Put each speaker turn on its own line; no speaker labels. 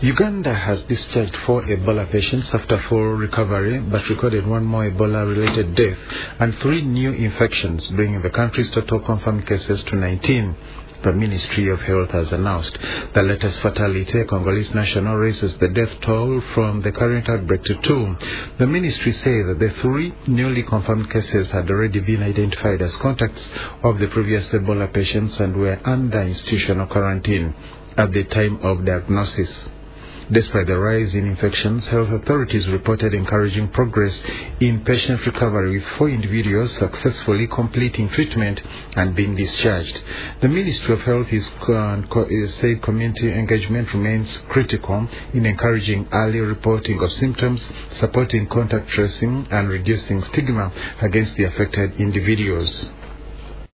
Uganda has discharged 4 Ebola patients after full recovery, but recorded 1 more Ebola-related death and 3 new infections, bringing the country's total confirmed cases to 19. The Ministry of Health has announced the latest fatality, Congolese national, raises the death toll from the current outbreak to 2. The ministry says that the 3 newly confirmed cases had already been identified as contacts of the previous Ebola patients and were under institutional quarantine at the time of diagnosis. Despite the rise in infections, health authorities reported encouraging progress in patient recovery, with 4 individuals successfully completing treatment and being discharged. The Ministry of Health said community engagement remains critical in encouraging early reporting of symptoms, supporting contact tracing, and reducing stigma against the affected individuals.